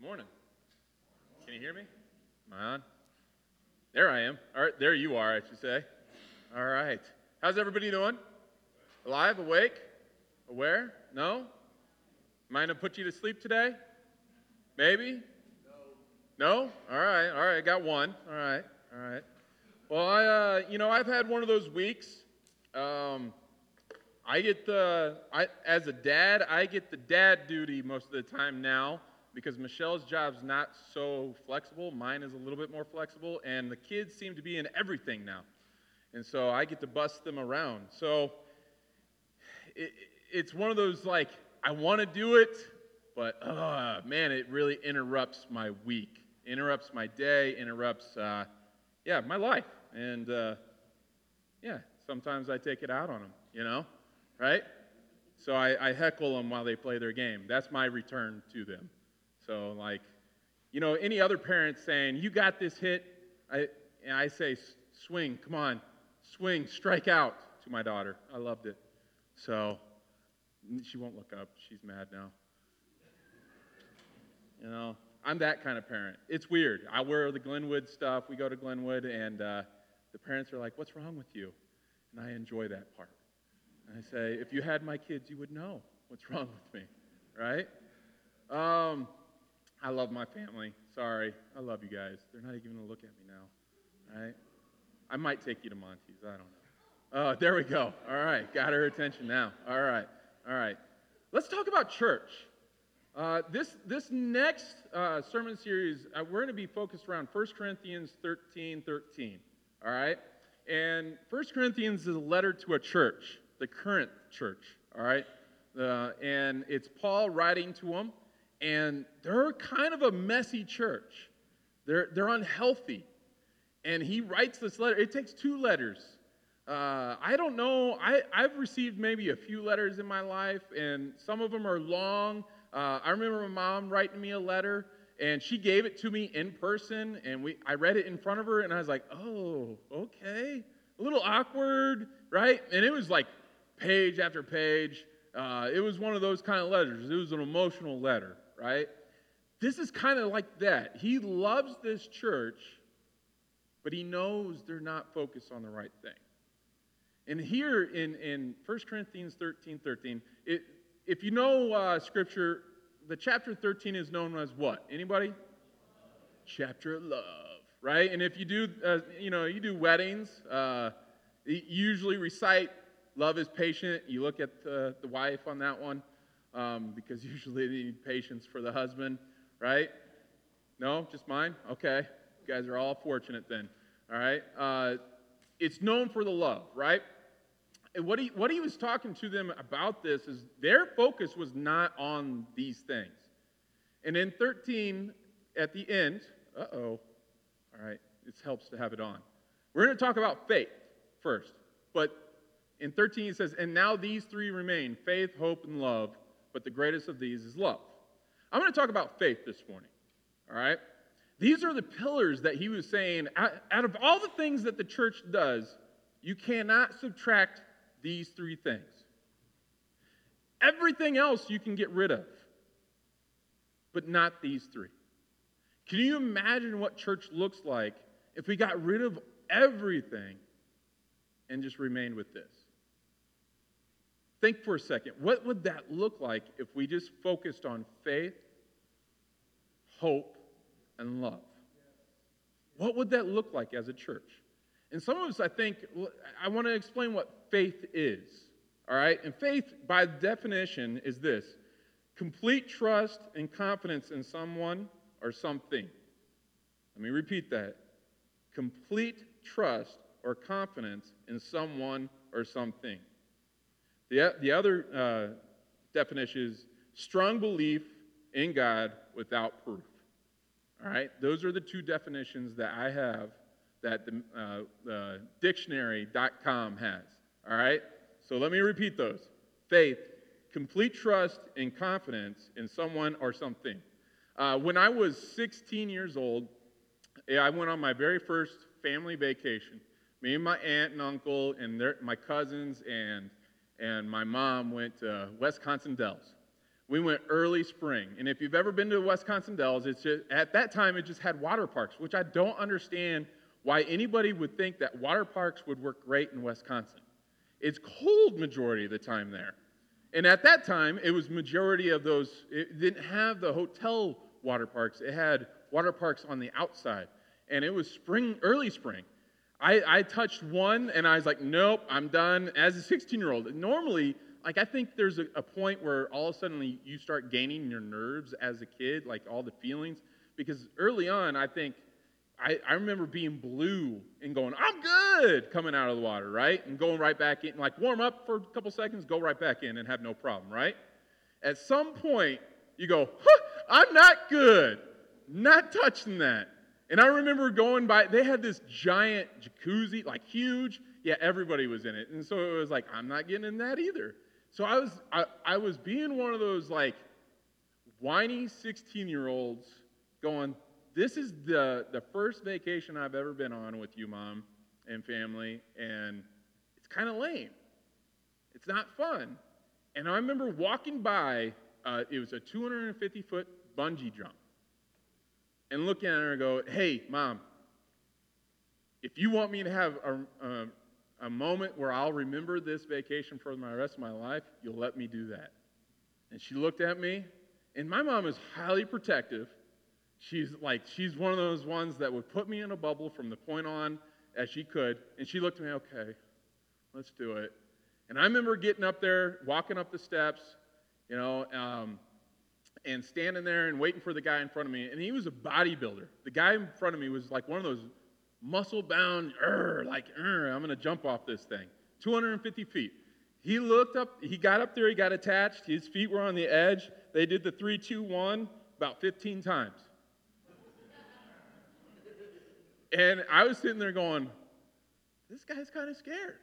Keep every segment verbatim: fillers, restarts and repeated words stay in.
Morning. Can you hear me? Am I on? There I am. All right, there you are, I should say. All right. How's everybody doing? Alive? Awake? Aware? No? Might have put you to sleep today? Maybe? No? All right. All right. I got one. All right. All right. Well, I, uh, you know, I've had one of those weeks. Um, I get the, I, as a dad, I get the dad duty most of the time now because Michelle's job's not so flexible. Mine is a little bit more flexible, and the kids seem to be in everything now. And so I get to bust them around. So it, it's one of those, like, I want to do it, but, uh, man, it really interrupts my week, interrupts my day, interrupts, uh, yeah, my life. And, uh, yeah, sometimes I take it out on them, you know, right? So I, I heckle them while they play their game. That's my return to them. So, like, you know, any other parent saying, you got this hit, I, and I say, swing, come on, swing, strike out to my daughter. I loved it. So she won't look up. She's mad now. You know, I'm that kind of parent. It's weird. I wear the Glenwood stuff. We go to Glenwood, and uh, the parents are like, what's wrong with you? And I enjoy that part. And I say, if you had my kids, you would know what's wrong with me, right? Um, I love my family. Sorry. I love you guys. They're not even going to look at me now, right? I might take you to Monty's. I don't know. Oh, there we go. All right. Got her attention now. All right. All right. Let's talk about church. Uh, this this next uh, sermon series, uh, we're going to be focused around First Corinthians thirteen thirteen. All right? And First Corinthians is a letter to a church, the current church. All right? Uh, and it's Paul writing to them. And they're kind of a messy church. They're, they're unhealthy. And he writes this letter. It takes two letters. Uh, I don't know. I, I've received maybe a few letters in my life, and some of them are long. Uh, I remember my mom writing me a letter, and she gave it to me in person, and we I read it in front of her, and I was like, oh, okay. A little awkward, right? And it was like page after page. Uh, it was one of those kind of letters. It was an emotional letter, right? This is kind of like that. He loves this church, but he knows they're not focused on the right thing. And here in, in First Corinthians thirteen thirteen, it, if you know uh, Scripture, the chapter thirteen is known as what? Anybody? Chapter of love, right? And if you do, uh, you know, you do weddings, uh, you usually recite love is patient. You look at the, the wife on that one, um, because usually they need patience for the husband, right? No, just mine? Okay. You guys are all fortunate then, all right? Uh, it's known for the love, right? And what he, what he was talking to them about this is their focus was not on these things. And in thirteen, at the end, uh-oh, all right, it helps to have it on. We're going to talk about faith first, but in thirteen, it says, and now these three remain, faith, hope, and love, but the greatest of these is love. I'm going to talk about faith this morning, all right? These are the pillars that he was saying, out, out of all the things that the church does, you cannot subtract these three things. Everything else you can get rid of, but not these three. Can you imagine what church looks like if we got rid of everything and just remained with this? Think for a second. What would that look like if we just focused on faith, hope, and love? What would that look like as a church? And some of us, I think, I want to explain what faith is. All right? And faith, by definition, is this: complete trust and confidence in someone or something. Let me repeat that. Complete trust or confidence in someone or something. The, the other uh, definition is strong belief in God without proof. All right? Those are the two definitions that I have that the, uh, the dictionary dot com has. All right? So let me repeat those. Faith, complete trust and confidence in someone or something. Uh, when I was sixteen years old, I went on my very first family vacation. Me and my aunt and uncle and their, my cousins and, and my mom went to Wisconsin Dells. We went early spring. And if you've ever been to Wisconsin Dells, it's just, at that time it just had water parks, which I don't understand why anybody would think that water parks would work great in Wisconsin. It's cold majority of the time there. And at that time, it was majority of those, it didn't have the hotel water parks. It had water parks on the outside. And it was spring, early spring. I, I touched one, and I was like, nope, I'm done. As a sixteen-year-old, normally, like I think there's a, a point where all of a sudden you start gaining your nerves as a kid, like all the feelings. Because early on, I think, I, I remember being blue and going, I'm good, coming out of the water, right? And going right back in, like warm up for a couple seconds, go right back in and have no problem, right? At some point, you go, huh, I'm not good, not touching that. And I remember going by, they had this giant jacuzzi, like huge. Yeah, everybody was in it. And so it was like, I'm not getting in that either. So I was I, I was being one of those like whiny sixteen-year-olds going, this is the, the first vacation I've ever been on with you, Mom, and family, and it's kind of lame. It's not fun. And I remember walking by, uh, it was a two hundred fifty foot bungee jump, and looking at her and go, hey, Mom, if you want me to have a, a, a moment where I'll remember this vacation for the rest of my life, you'll let me do that. And she looked at me, and my mom is highly protective. She's like, she's one of those ones that would put me in a bubble from the point on as she could. And she looked at me, okay, let's do it. And I remember getting up there, walking up the steps, you know, um, and standing there and waiting for the guy in front of me. And he was a bodybuilder. The guy in front of me was like one of those muscle-bound, like, I'm going to jump off this thing. two hundred fifty feet. He looked up, he got up there, he got attached. His feet were on the edge. They did the three, two, one about fifteen times. And I was sitting there going, this guy's kind of scared,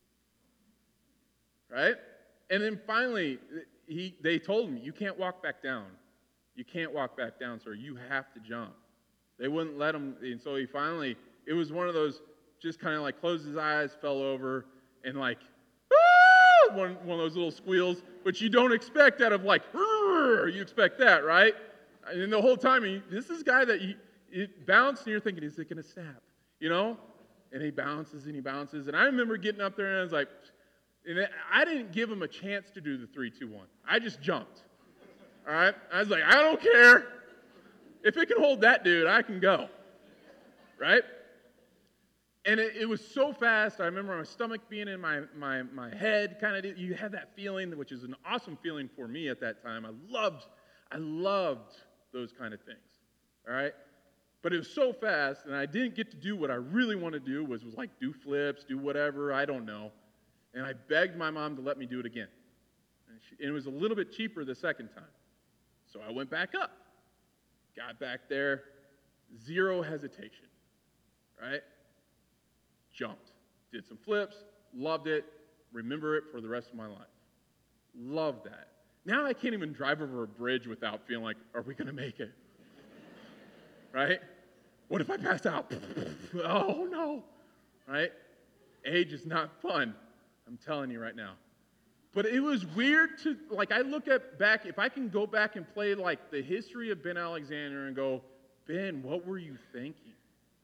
right? And then finally, he, they told him, you can't walk back down. You can't walk back down, sir. You have to jump. They wouldn't let him, and so he finally, it was one of those, just kind of like closed his eyes, fell over, and like, ah! one, one of those little squeals, which you don't expect out of like, you expect that, right? And the whole time, he, this is a guy that he, it bounced, and you're thinking, is it going to snap? You know? And he bounces, and he bounces. And I remember getting up there, and I was like, and I didn't give him a chance to do the three, two, one. I just jumped. All right? I was like, I don't care. If it can hold that dude, I can go. Right? And it, it was so fast. I remember my stomach being in my, my, my head. Kind of, you had that feeling, which is an awesome feeling for me at that time. I loved, I loved those kind of things. All right? But it was so fast, and I didn't get to do what I really wanted to do, was, was like do flips, do whatever, I don't know. And I begged my mom to let me do it again. And, she, and it was a little bit cheaper the second time. So I went back up, got back there, zero hesitation, right? Jumped, did some flips, loved it, remember it for the rest of my life. Loved that. Now I can't even drive over a bridge without feeling like, are we going to make it? Right? What if I pass out? Oh, no. Right? Age is not fun. I'm telling you right now. But it was weird to, like, I look at back, if I can go back and play, like, the history of Ben Alexander and go, Ben, what were you thinking?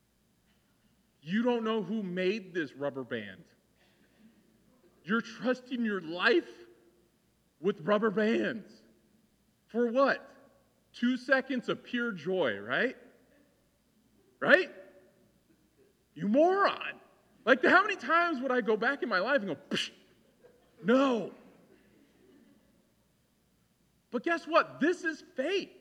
You don't know who made this rubber band. You're trusting your life with rubber bands. For what? Two seconds of pure joy, right? Right? You moron. Like, how many times would I go back in my life and go, psh, no. But guess what? This is faith.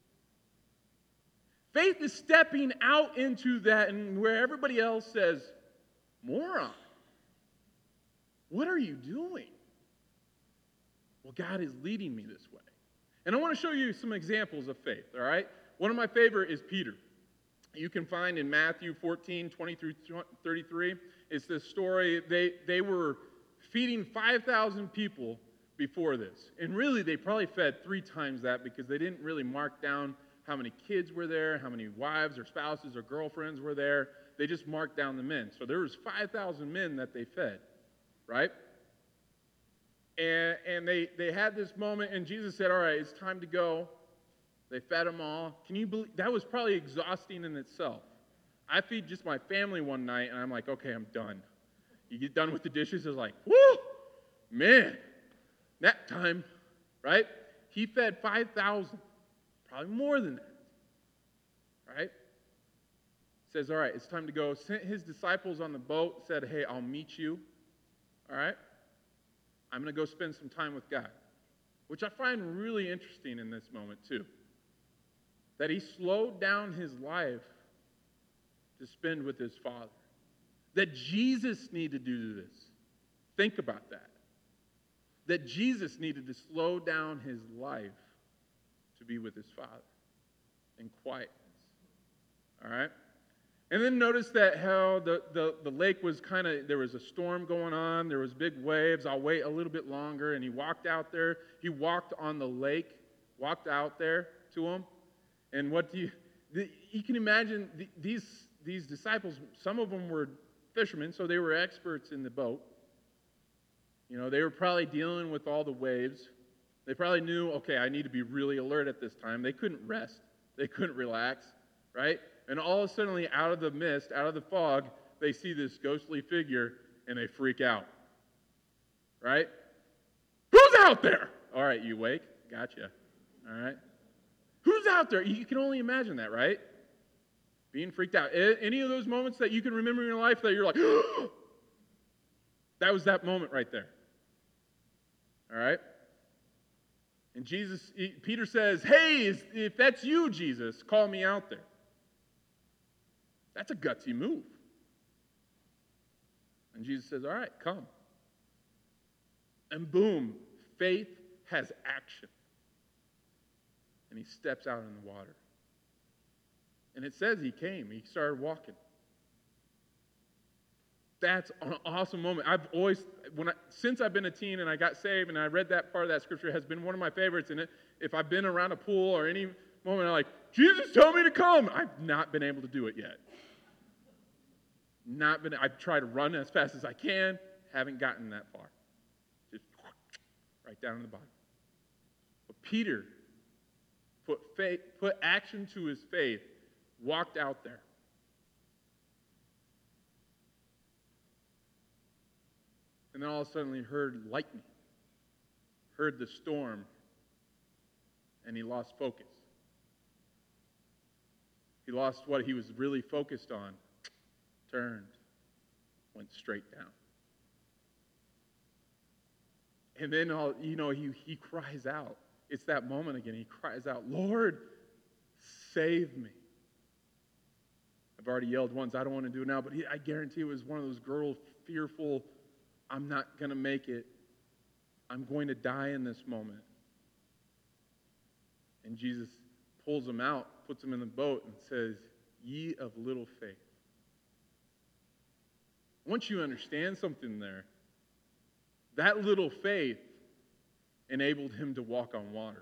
Faith is stepping out into that and where everybody else says, moron. What are you doing? Well, God is leading me this way. And I want to show you some examples of faith, all right? One of my favorite is Peter. You can find in Matthew fourteen, twenty through thirty-three. It's this story. They, they were feeding five thousand people before this. And really, they probably fed three times that because they didn't really mark down how many kids were there, how many wives or spouses or girlfriends were there. They just marked down the men. So there was five thousand men that they fed, right? And, and they, they had this moment, and Jesus said, all right, it's time to go. They fed them all. Can you believe? That was probably exhausting in itself. I feed just my family one night, and I'm like, okay, I'm done. You get done with the dishes, it's like, whoo, man, nap time, right? He fed five thousand, probably more than that, right? Says, all right, it's time to go. Sent his disciples on the boat, said, hey, I'll meet you, all right? I'm going to go spend some time with God, which I find really interesting in this moment too. That he slowed down his life to spend with his Father. That Jesus needed to do this. Think about that. That Jesus needed to slow down his life to be with his Father in quietness. All right? And then notice that how the, the, the lake was kind of, there was a storm going on, there was big waves. I'll wait a little bit longer. And he walked out there. He walked on the lake, walked out there to him. And what do you, the, you can imagine the, these, these disciples, some of them were fishermen, so they were experts in the boat. You know, they were probably dealing with all the waves. They probably knew, okay, I need to be really alert at this time. They couldn't rest. They couldn't relax, right? And all of a sudden, out of the mist, out of the fog, they see this ghostly figure, and they freak out. Right? Who's out there? All right, you awake? Gotcha. All right. Who's out there? You can only imagine that, right? Being freaked out. Any of those moments that you can remember in your life that you're like, that was that moment right there. All right? And Jesus, Peter says, hey, if that's you, Jesus, call me out there. That's a gutsy move. And Jesus says, all right, come. And boom, faith has action. And he steps out in the water. And it says he came. He started walking. That's an awesome moment. I've always, when I, since I've been a teen and I got saved and I read that part of that scripture, it has been one of my favorites. And it, if I've been around a pool or any moment, I'm like, Jesus, tell me to come. I've not been able to do it yet. Not been. I've tried to run as fast as I can. Haven't gotten that far. Just right down in the bottom. But Peter put faith, put action to his faith, walked out there. And then all of a sudden he heard lightning, heard the storm, and he lost focus. He lost what he was really focused on, turned, went straight down. And then, all, you know, he, he cries out. It's that moment again. He cries out, Lord, save me. I've already yelled once. I don't want to do it now, but he, I guarantee it was one of those girl fearful, I'm not going to make it. I'm going to die in this moment. And Jesus pulls him out, puts him in the boat, and says, ye of little faith. Once you understand something there, that little faith enabled him to walk on water.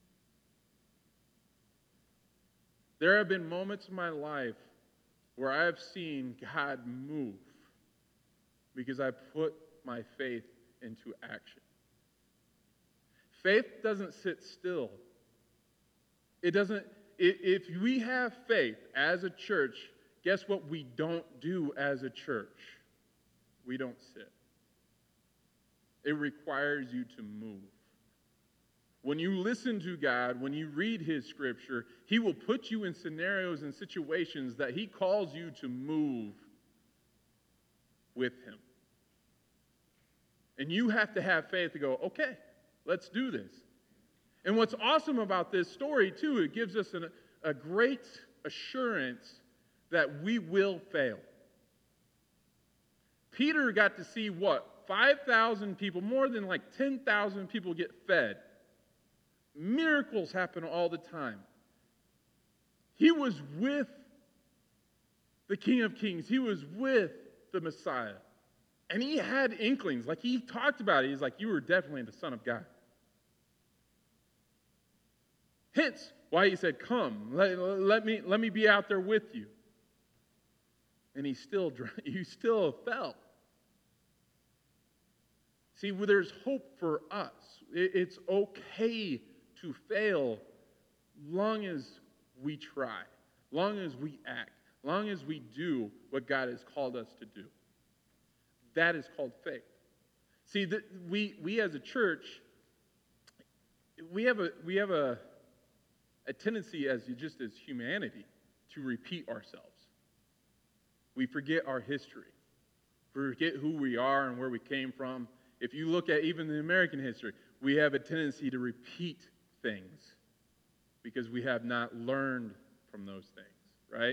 There have been moments in my life where I have seen God move because I put my faith into action. Faith doesn't sit still. It doesn't, if we have faith as a church, guess what we don't do as a church? We don't sit. It requires you to move. When you listen to God, when you read his scripture, he will put you in scenarios and situations that he calls you to move with him. And you have to have faith to go, okay, let's do this. And what's awesome about this story, too, it gives us an, a great assurance that we will fail. Peter got to see what? five thousand people, more than like ten thousand people get fed. Miracles happen all the time. He was with the King of Kings. He was with the Messiah. And he had inklings. Like he talked about it. He's like, you were definitely the Son of God. Hence why he said, come, let, let, me, let me be out there with you. And he still, he still fell. See, well, there's hope for us. It's okay to fail long as we try, long as we act, long as we do what God has called us to do. That is called faith. See, the, we we as a church, we have a we have a, a tendency as just as humanity to repeat ourselves. We forget our history. We forget who we are and where we came from. If you look at even the American history, we have a tendency to repeat things because we have not learned from those things, right?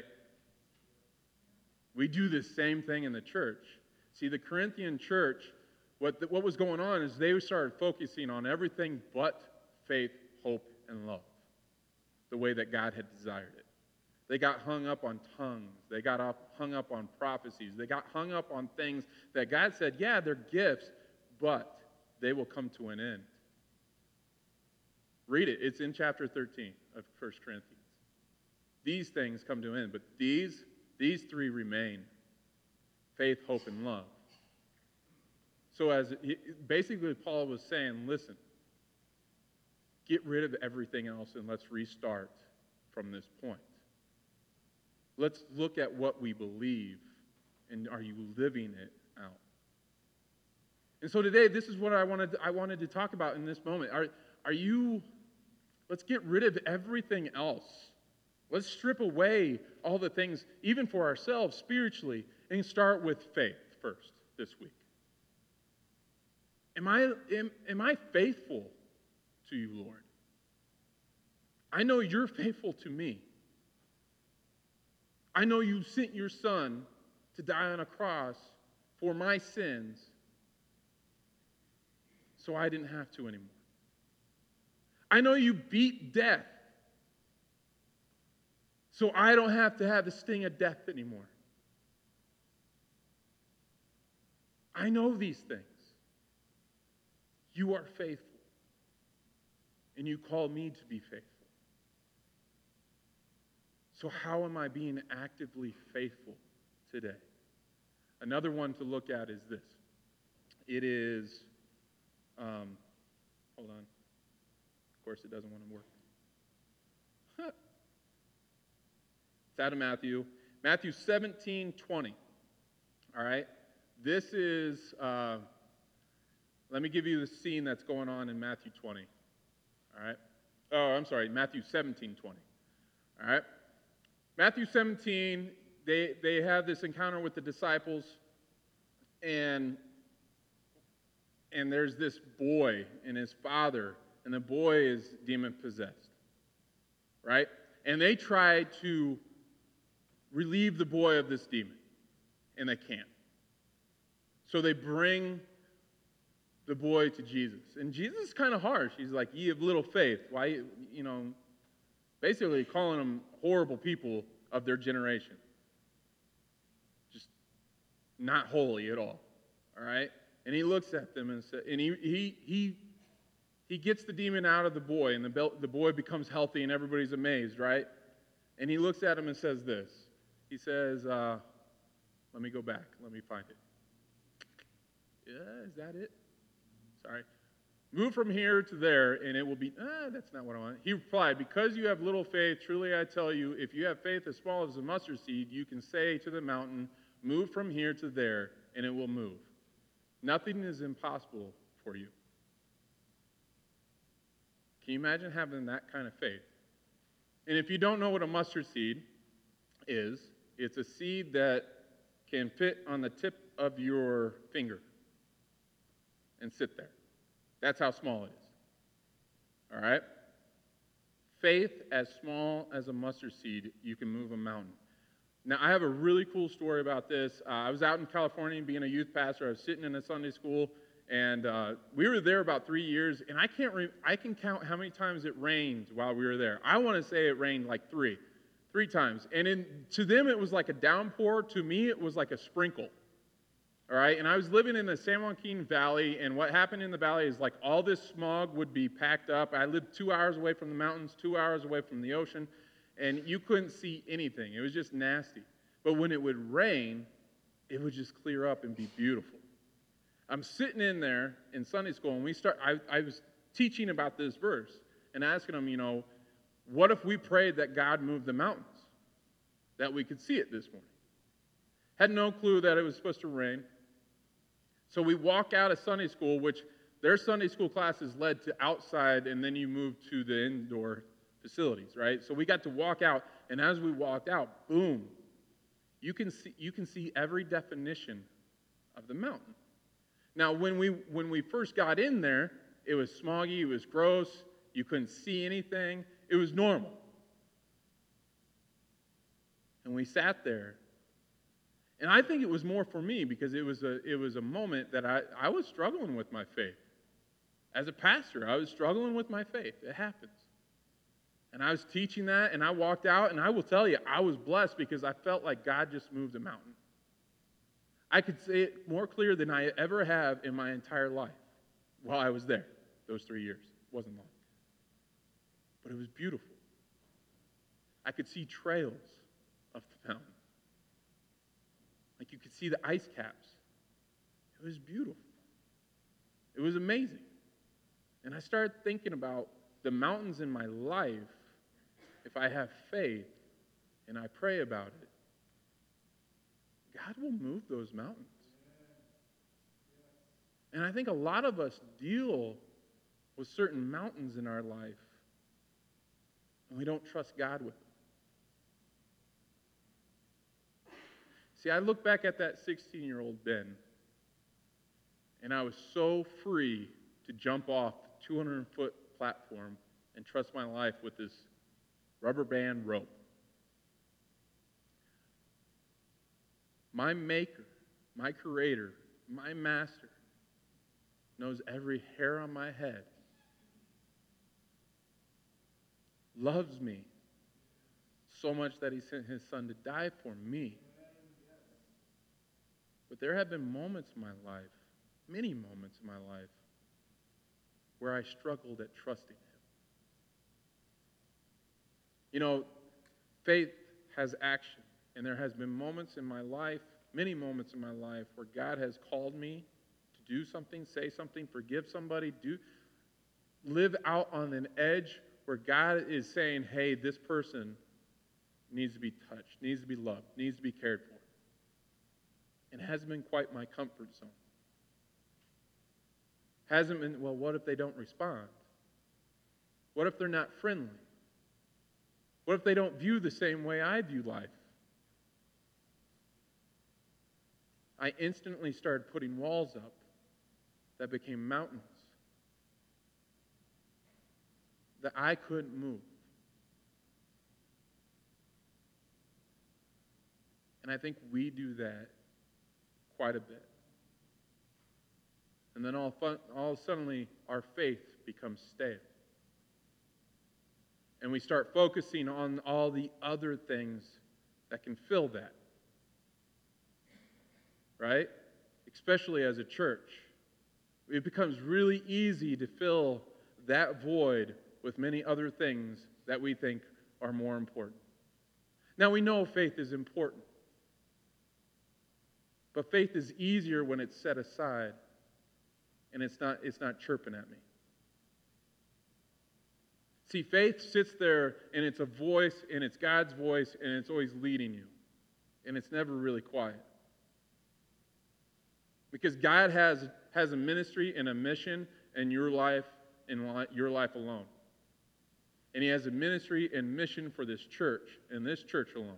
We do the same thing in the church. See, the Corinthian church, what, the, what was going on is they started focusing on everything but faith, hope, and love, the way that God had desired it. They got hung up on tongues. They got up, hung up on prophecies. They got hung up on things that God said, yeah, they're gifts, but they will come to an end. Read it. It's in chapter thirteen of First Corinthians. These things come to an end, but these, these three remain: faith, hope, and love. So as basically Paul was saying, listen, get rid of everything else and let's restart from this point. Let's look at what we believe, and are you living it out? And so today, this is what I wanted to, I wanted to talk about in this moment. Are, are you, let's get rid of everything else. Let's strip away all the things, even for ourselves spiritually, and start with faith first this week. Am I, am, am I faithful to you, Lord? I know you're faithful to me. I know you sent your son to die on a cross for my sins so I didn't have to anymore. I know you beat death so I don't have to have the sting of death anymore. I know these things. You are faithful, and you call me to be faithful. So how am I being actively faithful today? Another one to look at is this. It is, um, hold on. Of course, it doesn't want to work. Huh. It's out of Matthew. Matthew seventeen twenty. All right? This is, uh, let me give you the scene that's going on in Matthew twenty. All right? Oh, I'm sorry, Matthew seventeen twenty. All right? Matthew seventeen, they, they have this encounter with the disciples, and, and there's this boy and his father, and the boy is demon-possessed, right? And they try to relieve the boy of this demon, and they can't. So they bring the boy to Jesus. And Jesus is kind of harsh. He's like, ye of little faith. Why, you know, basically calling them horrible people of their generation. Just not holy at all. All right? And he looks at them and says, and he he he he gets the demon out of the boy, and the the boy becomes healthy, and everybody's amazed, right? And he looks at him and says this. He says, uh, let me go back. Let me find it. Yeah, is that it? Sorry. Move from here to there, and it will be, ah, that's not what I want. He replied, because you have little faith, truly I tell you, if you have faith as small as a mustard seed, you can say to the mountain, move from here to there, and it will move. Nothing is impossible for you. Can you imagine having that kind of faith? And if you don't know what a mustard seed is, it's a seed that can fit on the tip of your finger and sit there. That's how small it is. All right? Faith as small as a mustard seed, you can move a mountain. Now, I have a really cool story about this. Uh, I was out in California being a youth pastor. I was sitting in a Sunday school, and uh, we were there about three years, and I can't re- I can count how many times it rained while we were there. I want to say it rained like three, three times. And in, to them, it was like a downpour. To me, it was like a sprinkle. All right, and I was living in the San Joaquin Valley, and what happened in the valley is like all this smog would be packed up. I lived two hours away from the mountains, two hours away from the ocean, and you couldn't see anything. It was just nasty. But when it would rain, it would just clear up and be beautiful. I'm sitting in there in Sunday school, and we start. I, I was teaching about this verse and asking them, you know, what if we prayed that God moved the mountains, that we could see it this morning? Had no clue that it was supposed to rain. So we walk out of Sunday school, which their Sunday school classes led to outside, and then you move to the indoor facilities, right? So we got to walk out, and as we walked out, boom, you can see you can see every definition of the mountain. Now, when we when we first got in there, it was smoggy, it was gross, you couldn't see anything, it was normal. And we sat there, and I think it was more for me because it was a it was a moment that I, I was struggling with my faith. As a pastor, I was struggling with my faith. It happens. And I was teaching that, and I walked out, and I will tell you, I was blessed because I felt like God just moved a mountain. I could say it more clear than I ever have in my entire life while I was there, those three years. It wasn't long. But it was beautiful. I could see trails of the mountain. Like you could see the ice caps. It was beautiful. It was amazing. And I started thinking about the mountains in my life. If I have faith and I pray about it, God will move those mountains. And I think a lot of us deal with certain mountains in our life, and we don't trust God with them. See, I look back at that sixteen-year-old Ben, and I was so free to jump off the two hundred foot platform and trust my life with this rubber band rope. My maker, my creator, my master knows every hair on my head, loves me so much that he sent his son to die for me. But there have been moments in my life, many moments in my life, where I struggled at trusting him. You know, faith has action. And there has been moments in my life, many moments in my life, where God has called me to do something, say something, forgive somebody, do live out on an edge where God is saying, hey, this person needs to be touched, needs to be loved, needs to be cared for. And it hasn't been quite my comfort zone. Hasn't been, well, what if they don't respond? What if they're not friendly? What if they don't view the same way I view life? I instantly started putting walls up that became mountains that I couldn't move. And I think we do that quite a bit. And then all, fun, all suddenly our faith becomes stale. And we start focusing on all the other things that can fill that. Right? Especially as a church. It becomes really easy to fill that void with many other things that we think are more important. Now we know faith is important. But faith is easier when it's set aside and it's not, it's not chirping at me. See, faith sits there and it's a voice and it's God's voice and it's always leading you. And it's never really quiet. Because God has, has a ministry and a mission in your life, in li- your life alone. And he has a ministry and mission for this church and this church alone.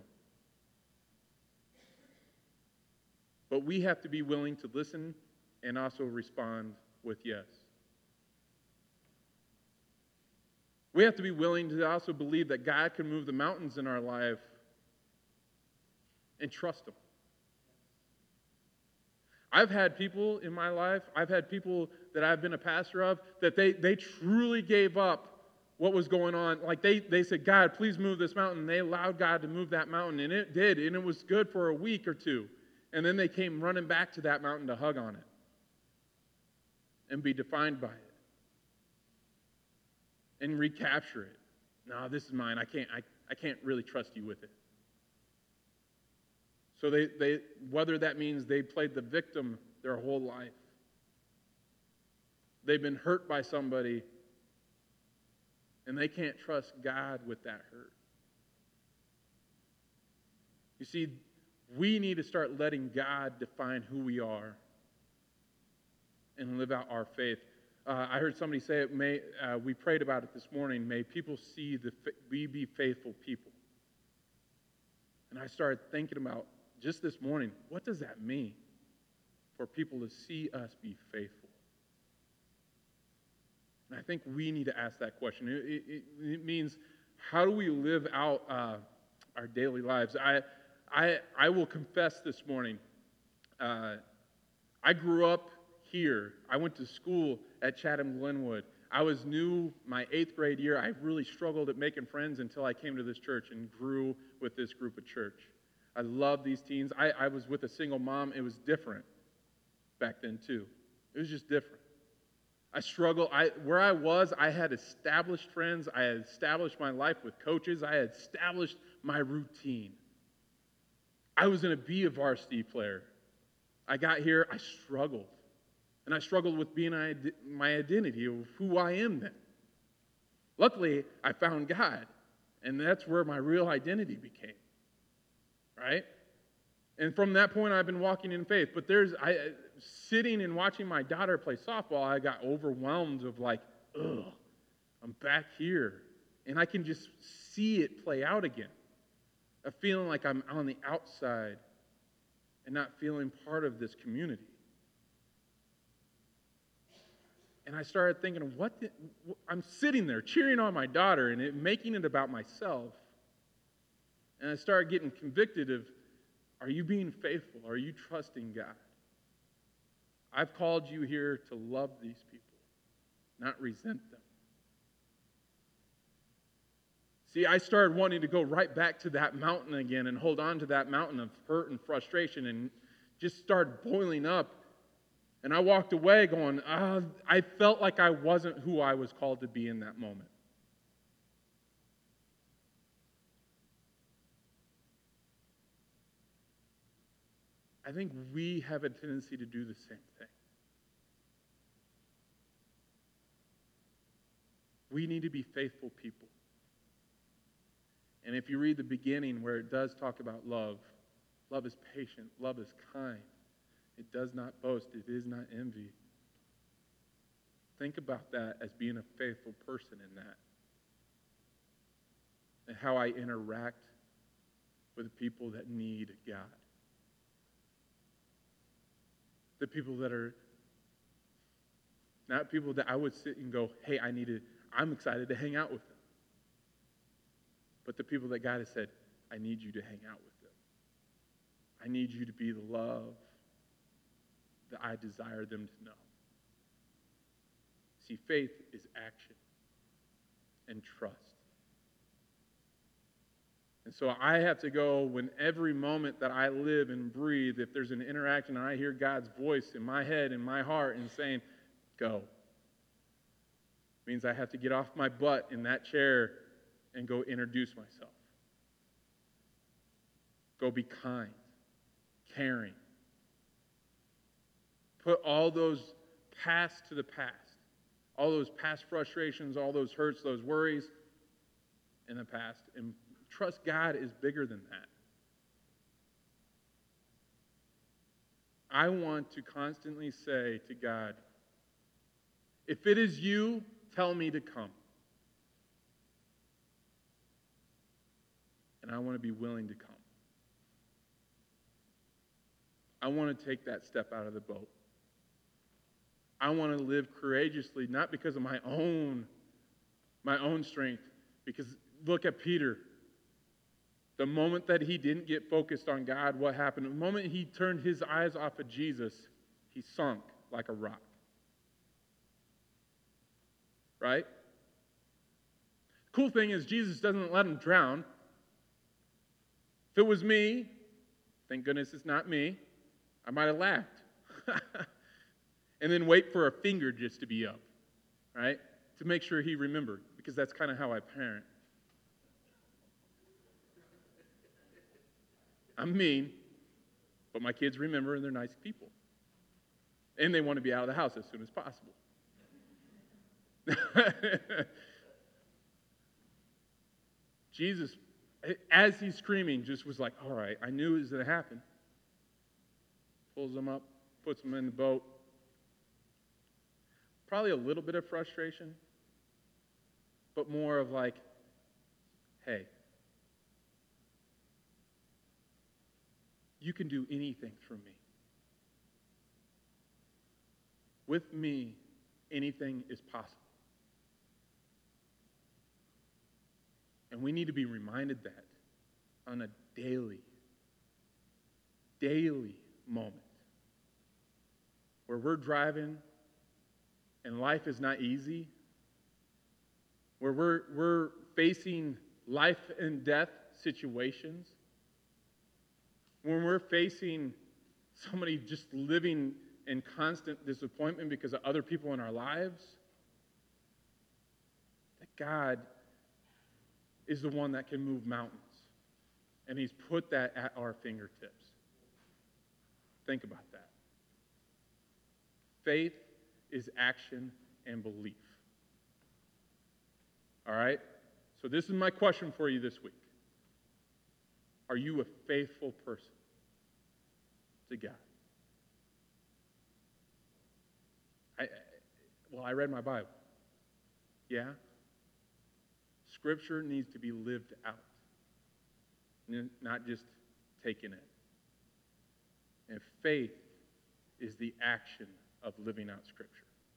But we have to be willing to listen and also respond with yes. We have to be willing to also believe that God can move the mountains in our life and trust him. I've had people in my life, I've had people that I've been a pastor of, that they, they truly gave up what was going on. Like they, they said, God, please move this mountain. And they allowed God to move that mountain, and it did, and it was good for a week or two. And then they came running back to that mountain to hug on it and be defined by it and recapture it. No, this is mine. I can't, I, I can't really trust you with it. So they, they, whether that means they played the victim their whole life, They've been hurt by somebody, and they can't trust God with that hurt. You see, we need to start letting God define who we are and live out our faith. Uh, I heard somebody say it. May uh, we prayed about it this morning. May people see the we be faithful people. And I started thinking about just this morning, what does that mean for people to see us be faithful? And I think we need to ask that question. It, it, it means, how do we live out uh, our daily lives? I, I, I will confess this morning, uh, I grew up here. I went to school at Chatham Glenwood. I was new my eighth grade year. I really struggled at making friends until I came to this church and grew with this group of church. I love these teens. I, I was with a single mom. It was different back then too. It was just different. I struggled. I, where I was, I had established friends. I had established my life with coaches. I had established my routine. I was going to be a varsity player. I got here, I struggled. And I struggled with being my identity of who I am then. Luckily, I found God, and that's where my real identity became, right? And from that point, I've been walking in faith. But there's, I, sitting and watching my daughter play softball, I got overwhelmed of like, ugh, I'm back here. And I can just see it play out again. A feeling like I'm on the outside and not feeling part of this community. And I started thinking, what the, I'm sitting there cheering on my daughter and it, making it about myself. And I started getting convicted of, are you being faithful? Are you trusting God? I've called you here to love these people, not resent them. See, I started wanting to go right back to that mountain again and hold on to that mountain of hurt and frustration and just started boiling up. And I walked away going, uh, I felt like I wasn't who I was called to be in that moment. I think we have a tendency to do the same thing. We need to be faithful people. And if you read the beginning where it does talk about love, love is patient, love is kind. It does not boast, it is not envy. Think about that as being a faithful person in that. And how I interact with the people that need God. The people that are not people that I would sit and go, hey, I need to, I'm excited to hang out with them. But the people that God has said, I need you to hang out with them. I need you to be the love that I desire them to know. See, faith is action and trust. And so I have to go when every moment that I live and breathe, if there's an interaction and I hear God's voice in my head, in my heart, and saying, go. It means I have to get off my butt in that chair and go introduce myself. Go be kind, caring. Put all those past to the past. All those past frustrations, all those hurts, those worries in the past. And trust God is bigger than that. I want to constantly say to God, if it is you, tell me to come. And I want to be willing to come. I want to take that step out of the boat. I want to live courageously, not because of my own, my own strength. Because look at Peter. The moment that he didn't get focused on God, what happened? The moment he turned his eyes off of Jesus, he sunk like a rock. Right? Cool thing is Jesus doesn't let him drown. If it was me, thank goodness it's not me, I might have laughed. And then wait for a finger just to be up, right? To make sure he remembered, because that's kind of how I parent. I'm mean, but my kids remember and they're nice people. And they want to be out of the house as soon as possible. Jesus, as he's screaming, just was like, all right, I knew it was going to happen. Pulls him up, puts him in the boat. Probably a little bit of frustration, but more of like, hey, you can do anything through me. With me, anything is possible. And we need to be reminded that on a daily, daily moment where we're driving and life is not easy, where we're, we're facing life and death situations, when we're facing somebody just living in constant disappointment because of other people in our lives, that God is the one that can move mountains. And he's put that at our fingertips. Think about that. Faith is action and belief. All right? So this is my question for you this week. Are you a faithful person to God? I, I, well, I read my Bible. Yeah? Scripture needs to be lived out, not just taken in. And faith is the action of living out Scripture.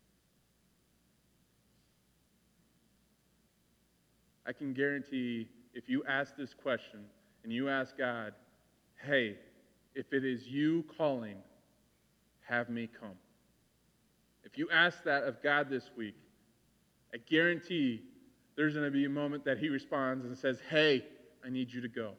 I can guarantee if you ask this question and you ask God, hey, if it is you calling, have me come. If you ask that of God this week, I guarantee there's going to be a moment that he responds and says, hey, I need you to go.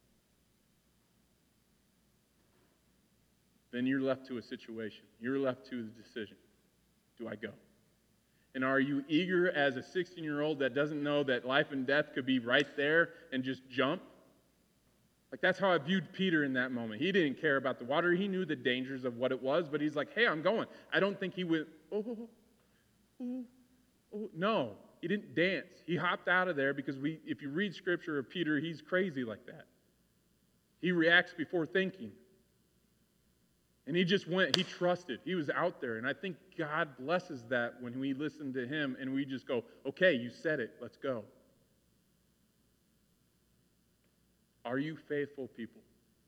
Then you're left to a situation. You're left to the decision. Do I go? And are you eager as a sixteen-year-old that doesn't know that life and death could be right there and just jump? Like, that's how I viewed Peter in that moment. He didn't care about the water. He knew the dangers of what it was, but he's like, hey, I'm going. I don't think he went, oh, oh, oh, oh. No, he didn't dance. He hopped out of there because we, if you read Scripture of Peter, he's crazy like that. He reacts before thinking. And he just went, he trusted. He was out there. And I think God blesses that when we listen to him and we just go, okay, you said it, let's go. Are you faithful people?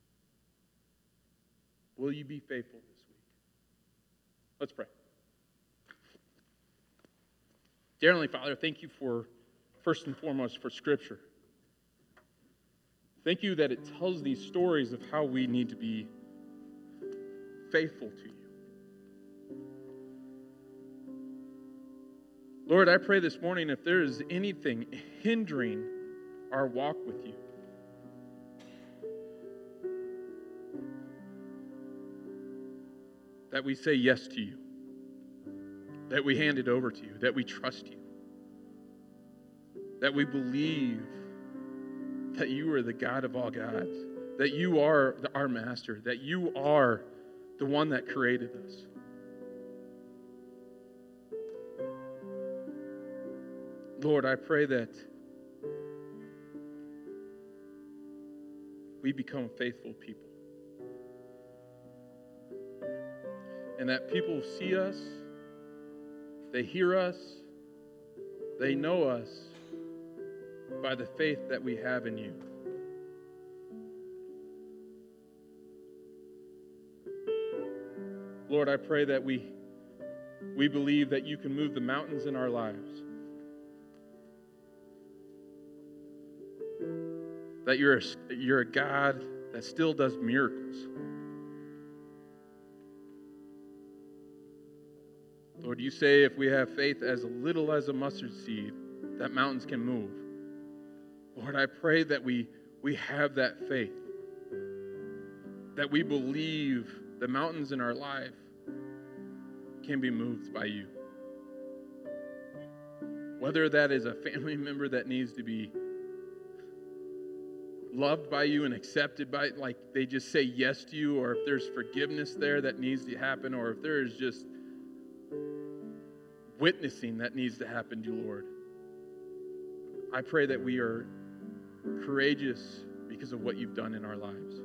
Will you be faithful this week? Let's pray. Dear Heavenly Father, thank you for, first and foremost, for Scripture. Thank you that it tells these stories of how we need to be faithful to you. Lord, I pray this morning if there is anything hindering our walk with you, that we say yes to you, that we hand it over to you, that we trust you, that we believe that you are the God of all gods, that you are the, our master, that you are the one that created us. Lord, I pray that we become faithful people. And that people see us, they hear us, they know us by the faith that we have in you. Lord, I pray that we, we believe that you can move the mountains in our lives. That you're a, you're a God that still does miracles. Lord, you say if we have faith as little as a mustard seed, that mountains can move. Lord, I pray that we, we have that faith. That we believe the mountains in our life can be moved by you. Whether that is a family member that needs to be loved by you and accepted by, like they just say yes to you, or if there's forgiveness there that needs to happen, or if there is just witnessing that needs to happen to you, Lord. I pray that we are courageous because of what you've done in our lives.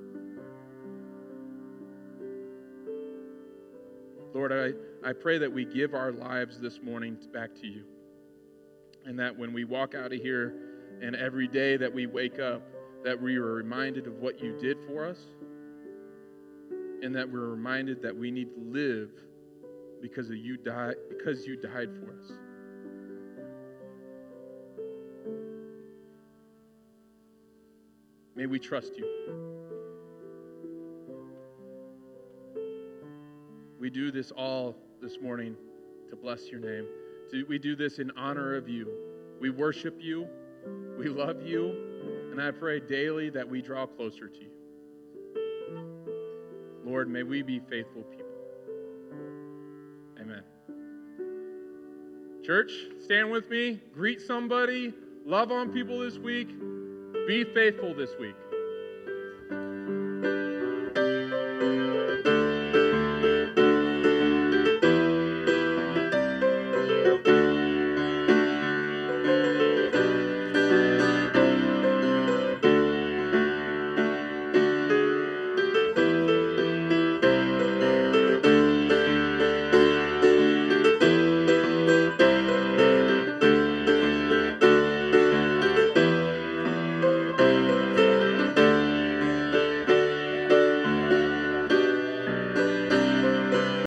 Lord, I, I pray that we give our lives this morning back to you. And that when we walk out of here and every day that we wake up, that we are reminded of what you did for us. And that we're reminded that we need to live because of you died, because you died for us. May we trust you. We do this all this morning to bless your name. We do this in honor of you. We worship you. We love you. And I pray daily that we draw closer to you. Lord, may we be faithful people. Amen. Church, stand with me. Greet somebody. Love on people this week. Be faithful this week.